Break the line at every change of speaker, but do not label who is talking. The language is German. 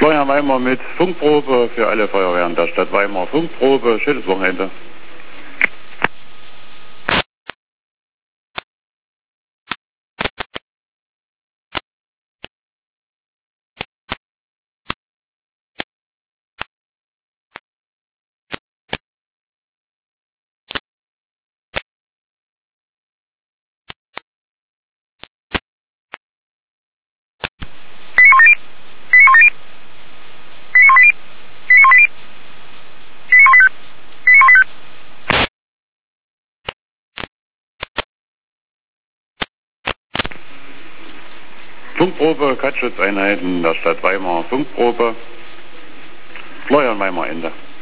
Florian Weimar mit Funkprobe für alle Feuerwehren der Stadt Weimar. Funkprobe, schönes Wochenende. Funkprobe, Katzschutzeinheiten der Stadt Weimar. Funkprobe, Florian Weimar, Ende.